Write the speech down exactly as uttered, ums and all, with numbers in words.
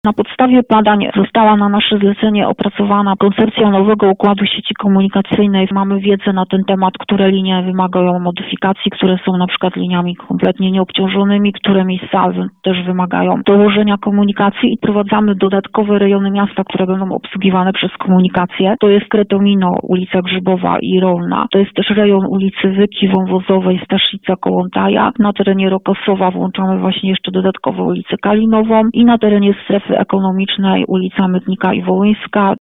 Na podstawie badań została na nasze zlecenie opracowana koncepcja nowego układu sieci komunikacyjnej. Mamy wiedzę na ten temat, które linie wymagają modyfikacji, które są na przykład liniami kompletnie nieobciążonymi, które miejsca też wymagają dołożenia komunikacji i wprowadzamy dodatkowe rejony miasta, które będą obsługiwane przez komunikację. To jest Kretomino, ulica Grzybowa i Rolna. To jest też rejon ulicy Wyki, Wąwozowej, Staszica, Kołątaja. Na terenie Rokosowa włączamy właśnie jeszcze dodatkowo ulicę Kalinową i na terenie strefy ekonomicznej ulica Mydnika i Wołyńska.